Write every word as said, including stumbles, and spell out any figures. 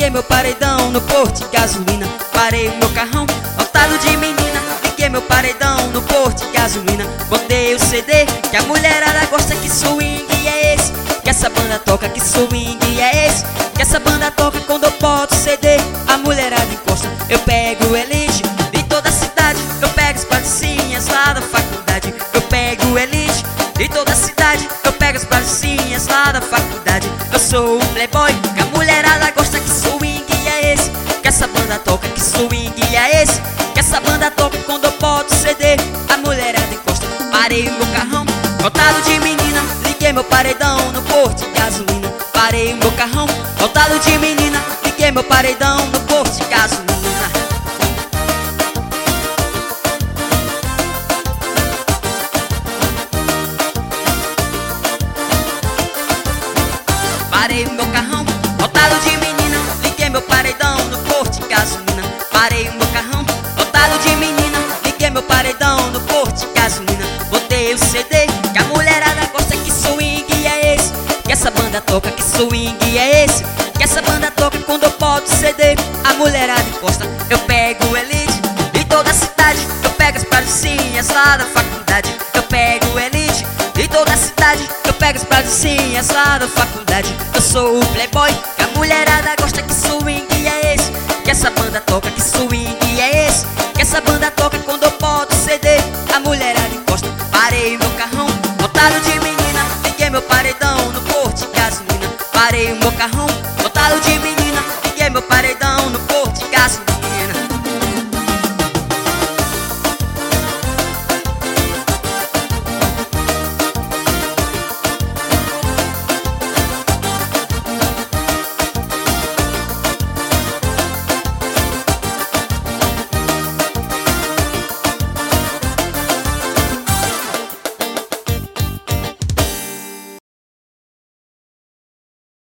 liguei meu paredão no posto de gasolina. Parei o meu carrão, lotado de menina. Liguei meu paredão no posto de gasolina. Botei o C D, que a mulherada gosta. Que swing é esse? Que essa banda toca. Que swing é esse? Que essa banda toca. Quando eu boto o C D, a mulherada encosta. Eu pego o elite de toda a cidade. Eu pego as patricinhas lá da faculdade. Eu pego o elite de toda a cidade. Eu pego as patricinhas lá da faculdade. Eu sou o playboy que a mulherada gosta. Que swing é esse? Que essa banda toca. Que swing é esse? Que essa banda toca. Quando eu boto o C D, a mulherada encosta. Parei o meu carrão, lotado de menina. Liguei meu paredão no posto de gasolina. Parei o meu carrão, lotado de menina. Liguei meu paredão no posto de gasolina. Parei o meu carrão, lotado de menina. Liguei meu paredão no posto de gasolina. Parei o meu carrão, lotado de menina. Liguei meu paredão no posto de gasolina. Botei o C D, que a mulherada gosta. Que swing é esse? Que essa banda toca. Que swing é esse? Que essa banda toca. Quando eu boto o C D, a mulherada encosta. Eu pego o elite de toda a cidade. Eu pego as patricinhas lá da faculdade. Eu pego o elite de toda a cidade. Eu pego as patricinhas lá da faculdade. Eu sou o playboy que a mulherada